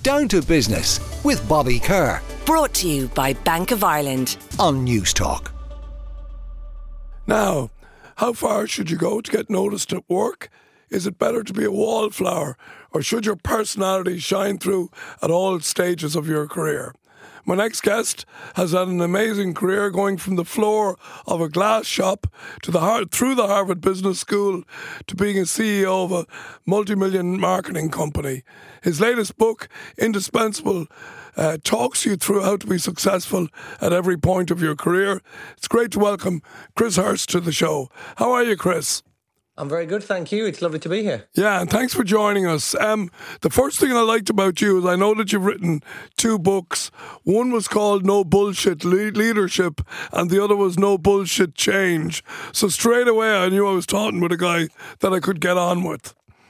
Down to Business with Bobby Kerr. Brought to you by Bank of Ireland on News Talk. Now, how far should you go to get noticed at work? Is it better to be a wallflower, or should your personality shine through at all stages of your career? My next guest has had an amazing career, going from the floor of a glass shop to through the Harvard Business School to being a CEO of a multi-million marketing company. His latest book, Indispensable, talks you through how to be successful at every point of your career. It's great to welcome Chris Hurst to the show. How are you, Chris? I'm very good, thank you. It's lovely to be here. Yeah, and thanks for joining us. The first thing I liked about you is I know that you've written 2 books. One was called No Bullshit Leadership, and the other was No Bullshit Change. So straight away I knew I was talking with a guy that I could get on with.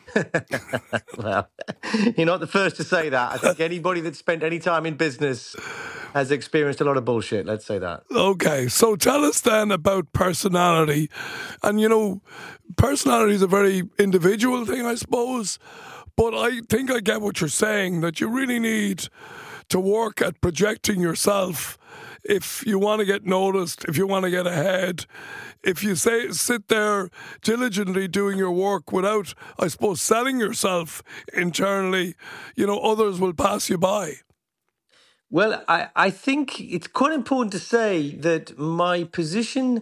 Well, you're not the first to say that. I think anybody that's spent any time in business has experienced a lot of bullshit, let's say that. Okay, so tell us then about personality. And, you know, personality is a very individual thing, I suppose. But I think I get what you're saying, that you really need to work at projecting yourself if you want to get noticed, if you want to get ahead. If you sit there diligently doing your work without, I suppose, selling yourself internally, you know, others will pass you by. Well, I think it's quite important to say that my position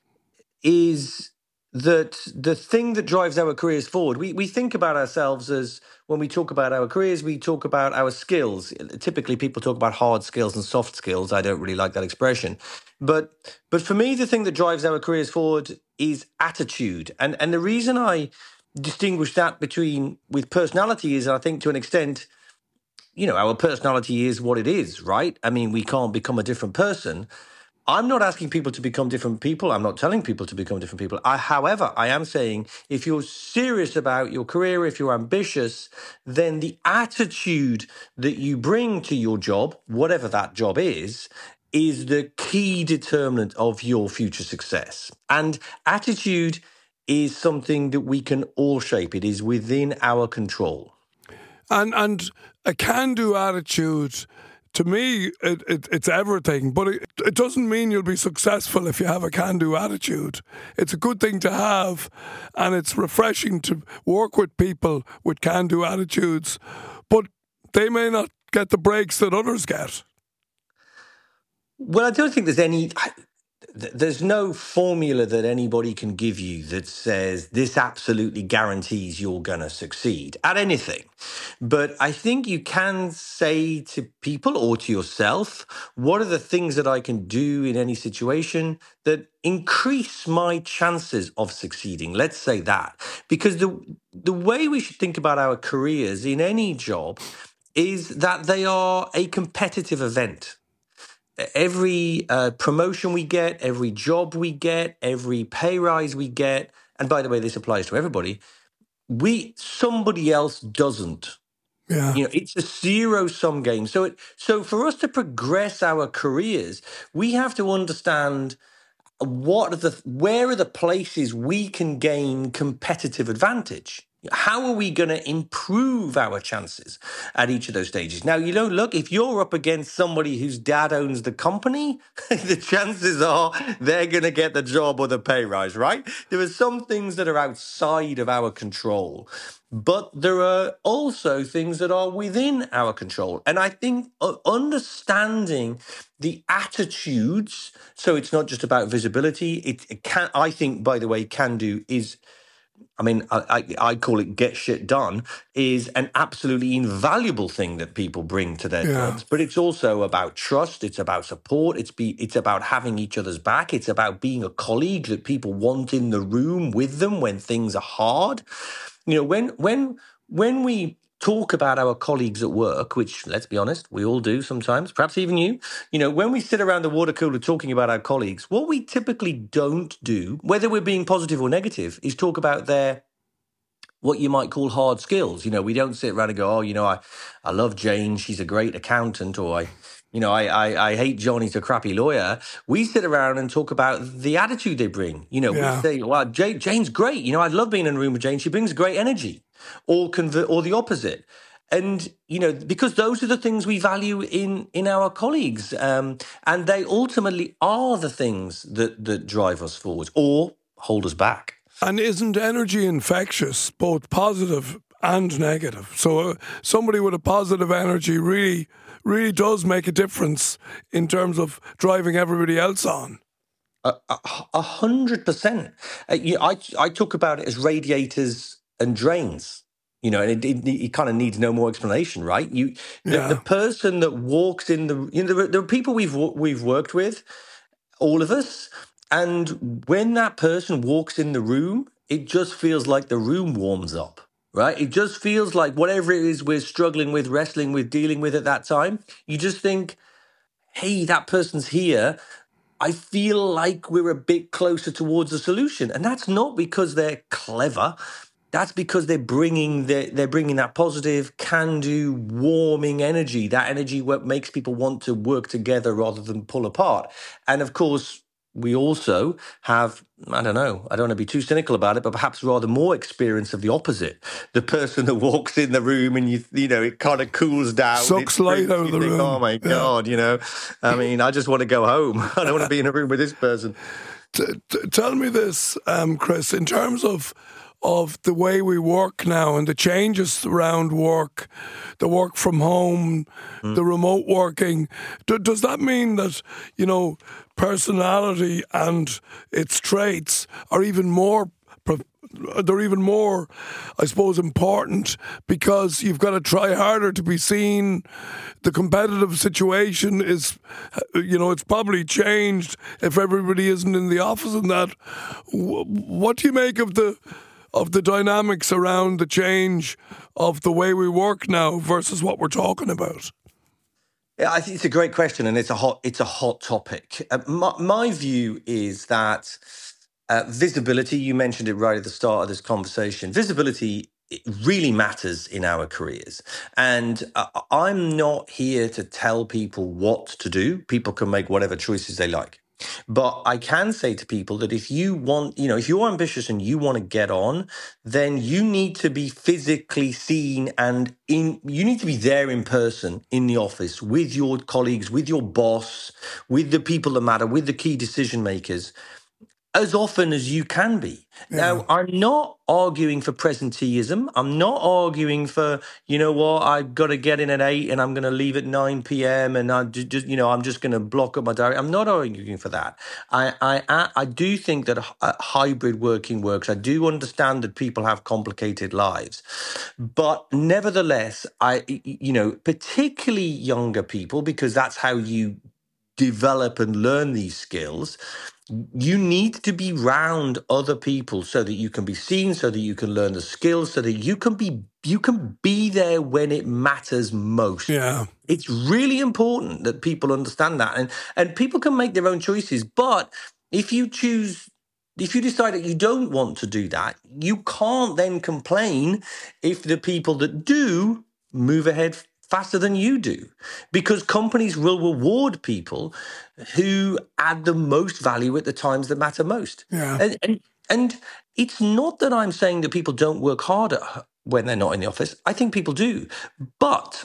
is that the thing that drives our careers forward, we think about ourselves as, when we talk about our careers, we talk about our skills. Typically, people talk about hard skills and soft skills. I don't really like that expression. But for me, the thing that drives our careers forward is attitude. And the reason I distinguish that with personality is, I think, to an extent, you know, our personality is what it is, right? I mean, we can't become a different person. I'm not asking people to become different people. I'm not telling people to become different people. However, I am saying if you're serious about your career, if you're ambitious, then the attitude that you bring to your job, whatever that job is the key determinant of your future success. And attitude is something that we can all shape. It is within our control. And a can-do attitude, to me, it's everything. But it doesn't mean you'll be successful if you have a can-do attitude. It's a good thing to have, and it's refreshing to work with people with can-do attitudes. But they may not get the breaks that others get. Well, I don't think there's no formula that anybody can give you that says this absolutely guarantees you're going to succeed at anything. But I think you can say to people or to yourself, what are the things that I can do in any situation that increase my chances of succeeding? Let's say that. Because the way we should think about our careers in any job is that they are a competitive event. Every promotion we get, every job we get, every pay rise we get, and by the way, this applies to everybody, somebody else doesn't. Yeah. You know, it's a zero-sum game. So for us to progress our careers, we have to understand where are the places we can gain competitive advantage. How are we going to improve our chances at each of those stages? Now, you know, look, if you're up against somebody whose dad owns the company, the chances are they're going to get the job or the pay rise, right? There are some things that are outside of our control, but there are also things that are within our control. And I think understanding the attitudes, so it's not just about visibility. I think, by the way, can do is, I mean, I call it get shit done, is an absolutely invaluable thing that people bring to their jobs. But it's also about trust. It's about support. It's about having each other's back. It's about being a colleague that people want in the room with them when things are hard. You know, when we talk about our colleagues at work, which, let's be honest, we all do sometimes, perhaps even you know, when we sit around the water cooler talking about our colleagues, what we typically don't do, whether we're being positive or negative, is talk about what you might call hard skills. You know, we don't sit around and go, oh, you know, I love Jane, she's a great accountant, or I hate John, he's a crappy lawyer. We sit around and talk about the attitude they bring. You know, we say, well, Jane's great. You know, I love being in a room with Jane. She brings great energy. Or the opposite. And, because those are the things we value in our colleagues. And they ultimately are the things that drive us forward or hold us back. And isn't energy infectious, both positive and negative? So somebody with a positive energy really, really does make a difference in terms of driving everybody else on. 100%. I talk about it as radiators and drains. And it kind of needs no more explanation, right? The person that walks in there are people we've worked with, all of us, and when that person walks in the room, it just feels like the room warms up, right? It just feels like whatever it is we're struggling with, wrestling with, dealing with at that time, you just think, hey, that person's here. I feel like we're a bit closer towards a solution. And that's not because they're clever. That's because they're bringing that positive, can-do, warming energy. That energy what makes people want to work together rather than pull apart. And of course, we also have, I don't want to be too cynical about it, but perhaps rather more experience of the opposite. The person that walks in the room and it kind of cools down. Sucks light out of the room. Oh my God, I just want to go home. I don't want to be in a room with this person. Tell me this, Chris, in terms of the way we work now and the changes around work, the work from home, the remote working, does that mean that, personality and its traits are even more, I suppose, important because you've got to try harder to be seen? The competitive situation is, it's probably changed if everybody isn't in the office and that. What do you make of the dynamics around the change of the way we work now versus what we're talking about? Yeah, I think it's a great question, and it's a hot topic. My view is that visibility. You mentioned it right at the start of this conversation. Visibility, it really matters in our careers, and I'm not here to tell people what to do. People can make whatever choices they like. But I can say to people that if you want, if you're ambitious and you want to get on, then you need to be physically seen and you need to be there in person in the office with your colleagues, with your boss, with the people that matter, with the key decision makers, as often as you can be. Yeah. Now, I'm not arguing for presenteeism. I'm not arguing for, I've got to get in at 8 and I'm going to leave at 9 p.m. and I'm just going to block up my diary. I'm not arguing for that. I do think that hybrid working works. I do understand that people have complicated lives. But nevertheless, particularly younger people, because that's how you develop and learn these skills, you need to be around other people so that you can be seen, so that you can learn the skills, so that you can be there when it matters most. Yeah. It's really important that people understand that. And people can make their own choices. But if you decide that you don't want to do that, you can't then complain if the people that do move ahead faster than you do, because companies will reward people who add the most value at the times that matter most. Yeah. And it's not that I'm saying that people don't work harder when they're not in the office. I think people do. But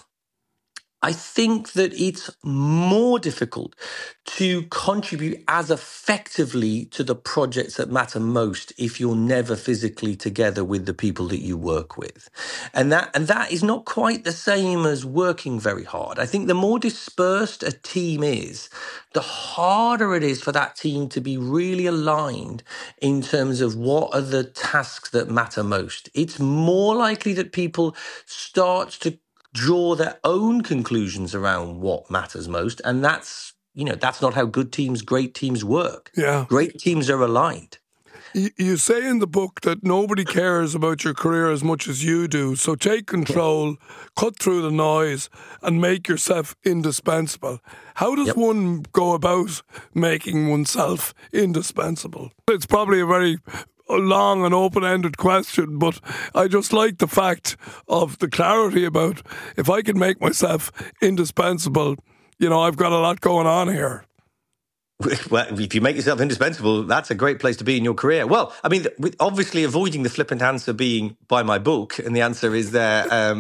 I think that it's more difficult to contribute as effectively to the projects that matter most if you're never physically together with the people that you work with. And that is not quite the same as working very hard. I think the more dispersed a team is, the harder it is for that team to be really aligned in terms of what are the tasks that matter most. It's more likely that people start to draw their own conclusions around what matters most. And that's not how good teams, great teams work. Yeah. Great teams are aligned. You say in the book that nobody cares about your career as much as you do. So take control, cut through the noise, and make yourself indispensable. How does one go about making oneself indispensable? It's probably a very long and open-ended question, but I just like the fact of the clarity about if I can make myself indispensable, I've got a lot going on here. Well, if you make yourself indispensable, that's a great place to be in your career. Well, I mean, obviously avoiding the flippant answer being by my book, and the answer is there,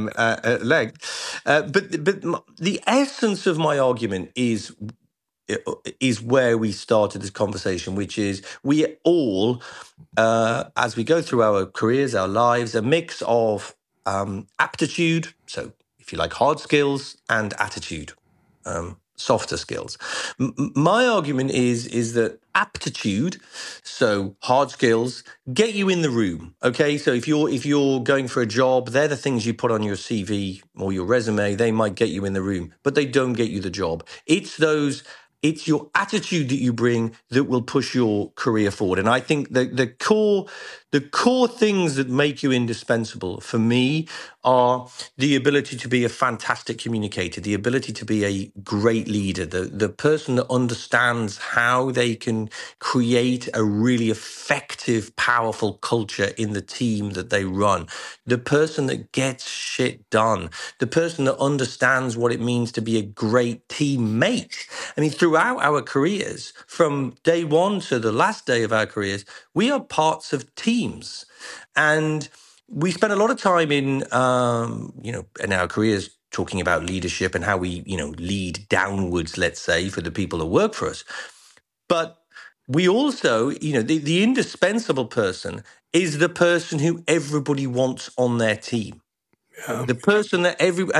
but the essence of my argument is where we started this conversation, which is we all, as we go through our careers, our lives, a mix of aptitude, so if you like, hard skills, and attitude, softer skills. My argument is that aptitude, so hard skills, get you in the room. Okay, so if you're going for a job, they're the things you put on your CV or your resume. They might get you in the room, but they don't get you the job. It's your attitude that you bring that will push your career forward. And I think the core things that make you indispensable for me are the ability to be a fantastic communicator, the ability to be a great leader, the person that understands how they can create a really effective, powerful culture in the team that they run, the person that gets shit done, the person that understands what it means to be a great teammate. I mean, throughout our careers, from day one to the last day of our careers, we are parts of teams. And we spend a lot of time in our careers talking about leadership and how we, lead downwards, let's say, for the people that work for us. But we also, the indispensable person is the person who everybody wants on their team. Yeah. The person that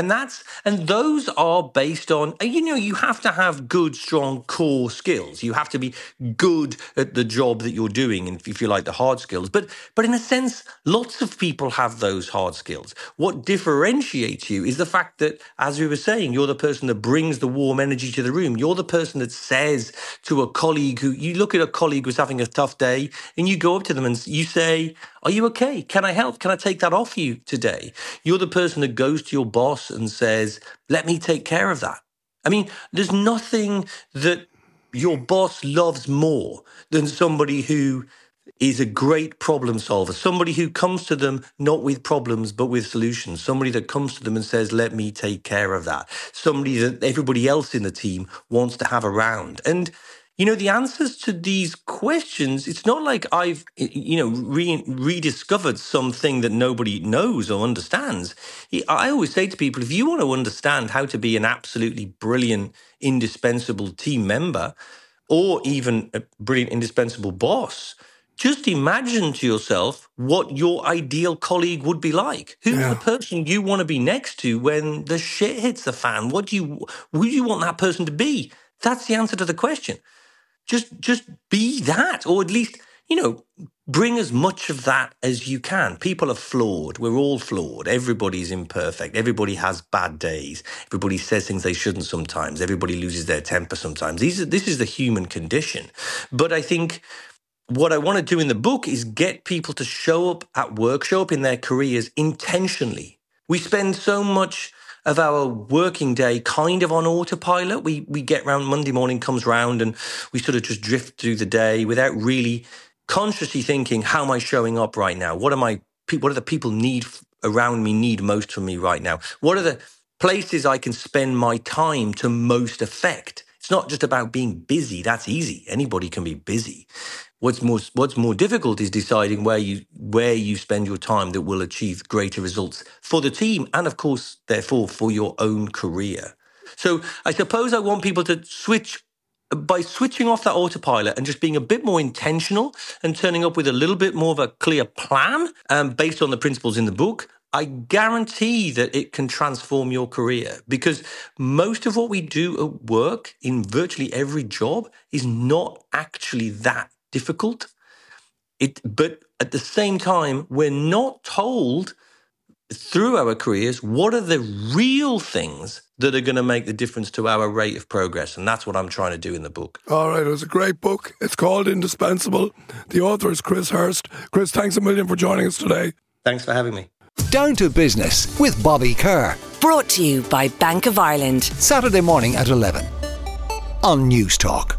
and those are based on, you have to have good, strong core skills. You have to be good at the job that you're doing, and if you like, the hard skills. But in a sense, lots of people have those hard skills. What differentiates you is the fact that, as we were saying, you're the person that brings the warm energy to the room. You're the person that says to a colleague you look at a colleague who's having a tough day, and you go up to them and you say, "Are you okay? Can I help? Can I take that off you today?" You're the person that goes to your boss and says, "Let me take care of that." I mean, there's nothing that your boss loves more than somebody who is a great problem solver, somebody who comes to them not with problems but with solutions, somebody that comes to them and says, "Let me take care of that," somebody that everybody else in the team wants to have around. And the answers to these questions, it's not like I've, rediscovered something that nobody knows or understands. I always say to people, if you want to understand how to be an absolutely brilliant, indispensable team member, or even a brilliant, indispensable boss, just imagine to yourself what your ideal colleague would be like. Who's the person you want to be next to when the shit hits the fan? Who do you want that person to be? That's the answer to the question. Just be that, or at least, bring as much of that as you can. People are flawed. We're all flawed. Everybody's imperfect. Everybody has bad days. Everybody says things they shouldn't sometimes. Everybody loses their temper sometimes. This is the human condition. But I think what I want to do in the book is get people to show up at work, show up in their careers intentionally. We spend so much of our working day kind of on autopilot. We get round, Monday morning comes round, and we sort of just drift through the day without really consciously thinking, how am I showing up right now? What do the people around me need most from me right now? What are the places I can spend my time to most effect? It's not just about being busy. That's easy. Anybody can be busy. What's more difficult is deciding where you spend your time that will achieve greater results for the team and, of course, therefore, for your own career. So I suppose I want people to switching off that autopilot and just being a bit more intentional and turning up with a little bit more of a clear plan based on the principles in the book. I guarantee that it can transform your career, because most of what we do at work in virtually every job is not actually that difficult. But at the same time, we're not told through our careers what are the real things that are going to make the difference to our rate of progress. And that's what I'm trying to do in the book. All right, it was a great book. It's called Indispensable. The author is Chris Hurst. Chris, thanks a million for joining us today. Thanks for having me. Down to Business with Bobby Kerr. Brought to you by Bank of Ireland. Saturday morning at 11 on News Talk.